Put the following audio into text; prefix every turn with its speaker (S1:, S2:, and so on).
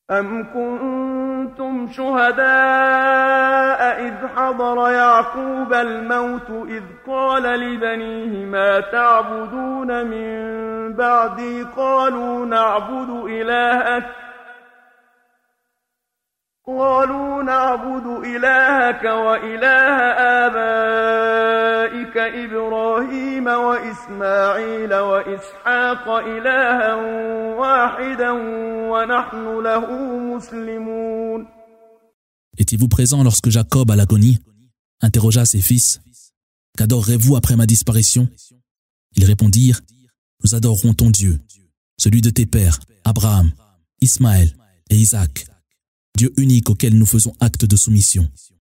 S1: أَمْ كُنتُمْ شُهَدَاءَ إِذْ حَضَرَ يَعْقُوبَ الْمَوْتُ إِذْ قَالَ لِبَنِيهِ مَا تَعْبُدُونَ مِن بَعْدِي قَالُوا نَعْبُدُ إِلَٰهَكَ وَإِلَٰهَ آبَائِكَ إِبْرَاهِيمَ وَإِسْمَاعِيلَ وَإِسْحَاقَ إِلَٰهًا وَاحِدًا وَنَحْنُ لَهُ مُسْلِمُونَ.
S2: Étiez-vous présent lorsque Jacob, à l'agonie, interrogea ses fils: Qu'adorerez-vous après ma disparition? Ils répondirent: Nous adorerons ton Dieu, celui de tes pères, Abraham, Ismaël et Isaac, Dieu unique auquel nous faisons acte de soumission.